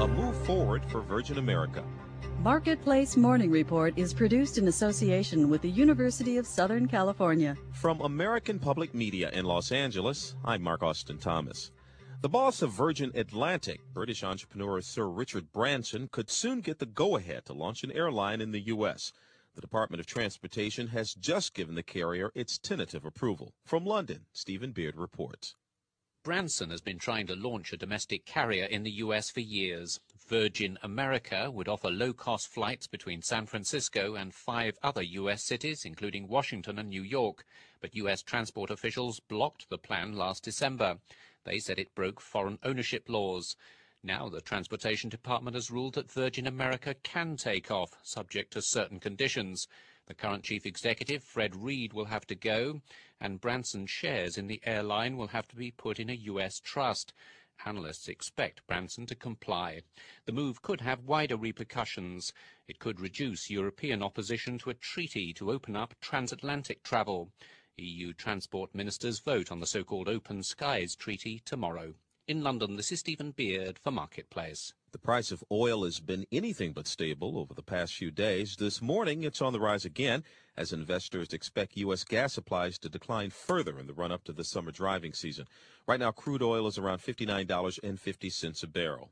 a move forward for Virgin America. Marketplace Morning Report is produced in association with the University of Southern California. From American Public Media in Los Angeles, I'm Mark Austin Thomas. The boss of Virgin Atlantic, British entrepreneur Sir Richard Branson, could soon get the go-ahead to launch an airline in the U.S. The Department of Transportation has just given the carrier its tentative approval. From London, Stephen Beard reports. Branson has been trying to launch a domestic carrier in the U.S. for years. Virgin America would offer low-cost flights between San Francisco and 5 other U.S. cities, including Washington and New York. But U.S. transport officials blocked the plan last December. They said it broke foreign ownership laws. Now the Transportation Department has ruled that Virgin America can take off, subject to certain conditions. The current chief executive, Fred Reed, will have to go, and Branson's shares in the airline will have to be put in a U.S. trust. Analysts expect Branson to comply. The move could have wider repercussions. It could reduce European opposition to a treaty to open up transatlantic travel. EU transport ministers vote on the so-called Open Skies Treaty tomorrow. In London, this is Stephen Beard for Marketplace. The price of oil has been anything but stable over the past few days. This morning, it's on the rise again as investors expect U.S. gas supplies to decline further in the run-up to the summer driving season. Right now, crude oil is around $59.50 a barrel.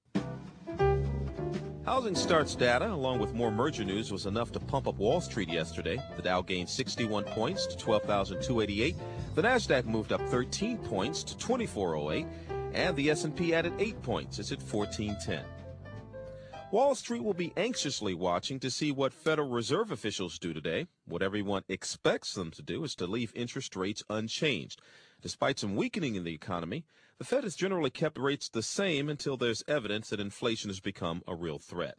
Housing starts data, along with more merger news, was enough to pump up Wall Street yesterday. The Dow gained 61 points to 12,288. The Nasdaq moved up 13 points to 2408. And the S&P added 8 points. It's at 1410. Wall Street will be anxiously watching to see what Federal Reserve officials do today. What everyone expects them to do is to leave interest rates unchanged. Despite some weakening in the economy, the Fed has generally kept rates the same until there's evidence that inflation has become a real threat.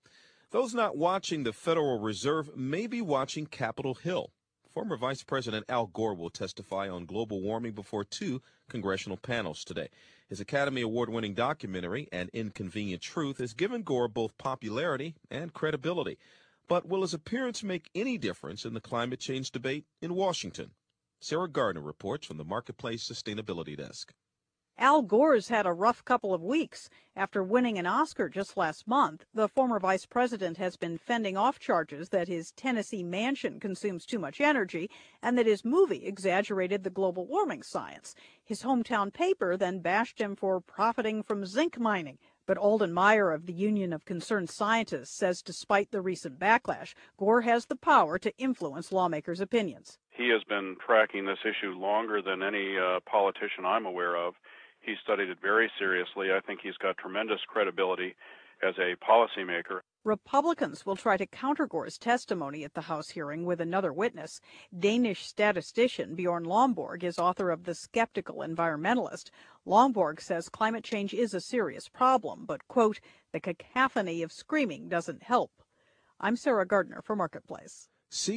Those not watching the Federal Reserve may be watching Capitol Hill. Former Vice President Al Gore will testify on global warming before 2 congressional panels today. His Academy Award-winning documentary, An Inconvenient Truth, has given Gore both popularity and credibility. But will his appearance make any difference in the climate change debate in Washington? Sarah Gardner reports from the Marketplace Sustainability Desk. Al Gore's had a rough couple of weeks. After winning an Oscar just last month, the former vice president has been fending off charges that his Tennessee mansion consumes too much energy and that his movie exaggerated the global warming science. His hometown paper then bashed him for profiting from zinc mining. But Alden Meyer of the Union of Concerned Scientists says despite the recent backlash, Gore has the power to influence lawmakers' opinions. He has been tracking this issue longer than any politician I'm aware of. He studied it very seriously. I think he's got tremendous credibility as a policymaker. Republicans will try to counter Gore's testimony at the House hearing with another witness. Danish statistician Bjorn Lomborg is author of The Skeptical Environmentalist. Lomborg says climate change is a serious problem, but, quote, the cacophony of screaming doesn't help. I'm Sarah Gardner for Marketplace.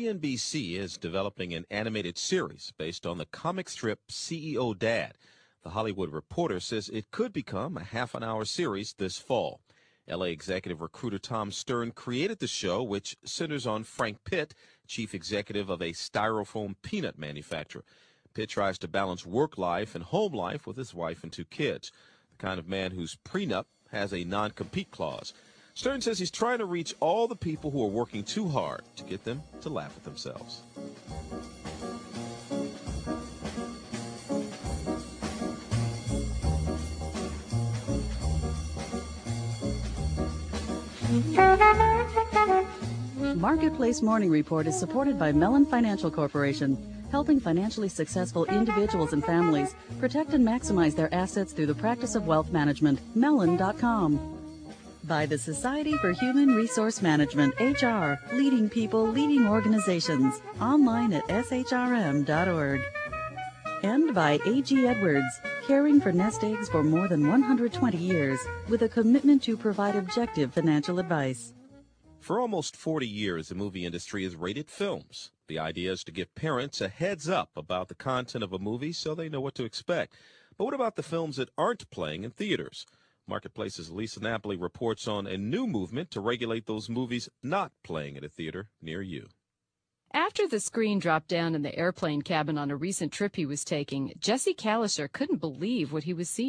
CNBC is developing an animated series based on the comic strip CEO Dad. The Hollywood Reporter says it could become a half-an-hour series this fall. L.A. executive recruiter Tom Stern created the show, which centers on Frank Pitt, chief executive of a styrofoam peanut manufacturer. Pitt tries to balance work life and home life with his wife and 2 kids, the kind of man whose prenup has a non-compete clause. Stern says he's trying to reach all the people who are working too hard to get them to laugh at themselves. Marketplace Morning Report is supported by Mellon Financial Corporation, helping financially successful individuals and families protect and maximize their assets through the practice of wealth management. Mellon.com. By the Society for Human Resource Management, HR, leading people, leading organizations, online at shrm.org. And by A.G. Edwards, caring for nest eggs for more than 120 years, with a commitment to provide objective financial advice. For almost 40 years, the movie industry has rated films. The idea is to give parents a heads up about the content of a movie so they know what to expect. But what about the films that aren't playing in theaters? Marketplace's Lisa Napoli reports on a new movement to regulate those movies not playing at a theater near you. After the screen dropped down in the airplane cabin on a recent trip he was taking, Jesse Kalisher couldn't believe what he was seeing.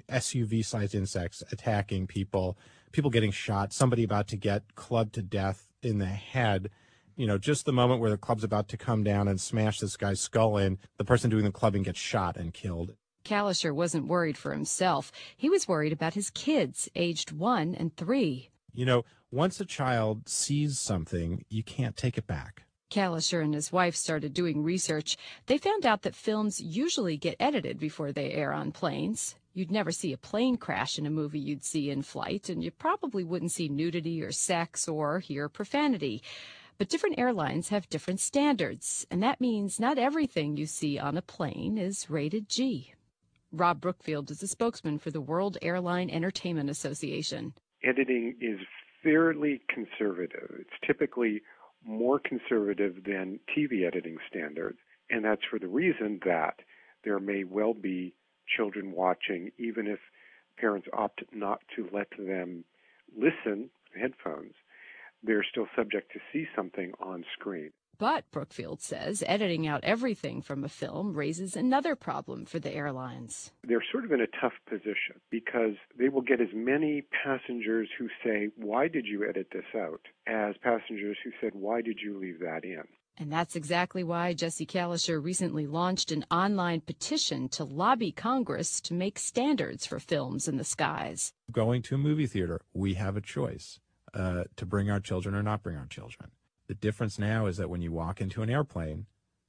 SUV-sized insects attacking people, people getting shot, somebody about to get clubbed to death in the head. You know, just the moment where the club's about to come down and smash this guy's skull in, the person doing the clubbing gets shot and killed. Kalischer wasn't worried for himself. He was worried about his kids, aged 1 and 3. You know, once a child sees something, you can't take it back. Kalischer and his wife started doing research. They found out that films usually get edited before they air on planes. You'd never see a plane crash in a movie you'd see in flight, and you probably wouldn't see nudity or sex or hear profanity. But different airlines have different standards, and that means not everything you see on a plane is rated G. Rob Brookfield is a spokesman for the World Airline Entertainment Association. Editing is fairly conservative. It's typically more conservative than TV editing standards, and that's for the reason that there may well be children watching, even if parents opt not to let them listen with headphones. They're still subject to see something on screen. But, Brookfield says, editing out everything from a film raises another problem for the airlines. They're sort of in a tough position because they will get as many passengers who say, "Why did you edit this out?" as passengers who said, "Why did you leave that in?" And that's exactly why Jesse Kalischer recently launched an online petition to lobby Congress to make standards for films in the skies. Going to a movie theater, we have a choice to bring our children or not bring our children. The difference now is that when you walk into an airplane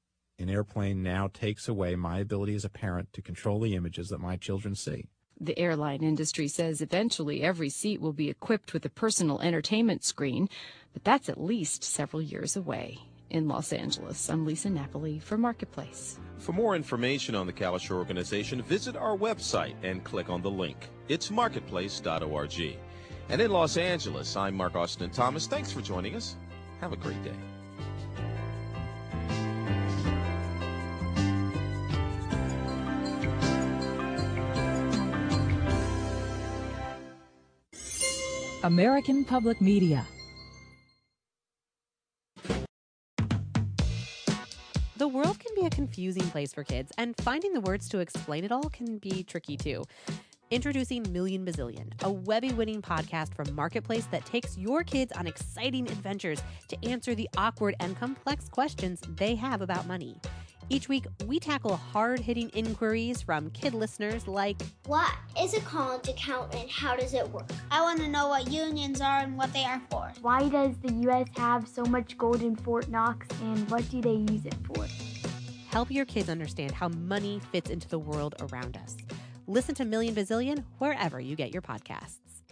now takes away my ability as a parent to control the images that my children see. The airline industry says eventually every seat will be equipped with a personal entertainment screen, but that's at least several years away. In Los Angeles, I'm Lisa Napoli for Marketplace. For more information on the Kalischer Organization, visit our website and click on the link. It's marketplace.org. And in Los Angeles, I'm Mark Austin Thomas. Thanks for joining us. Have a great day. American Public Media. The world can be a confusing place for kids, and finding the words to explain it all can be tricky too. Introducing Million Bazillion, a Webby-winning podcast from Marketplace that takes your kids on exciting adventures to answer the awkward and complex questions they have about money. Each week, we tackle hard-hitting inquiries from kid listeners like, what is a college account and how does it work? I want to know what unions are and what they are for. Why does the U.S. have so much gold in Fort Knox and what do they use it for? Help your kids understand how money fits into the world around us. Listen to Million Bazillion wherever you get your podcasts.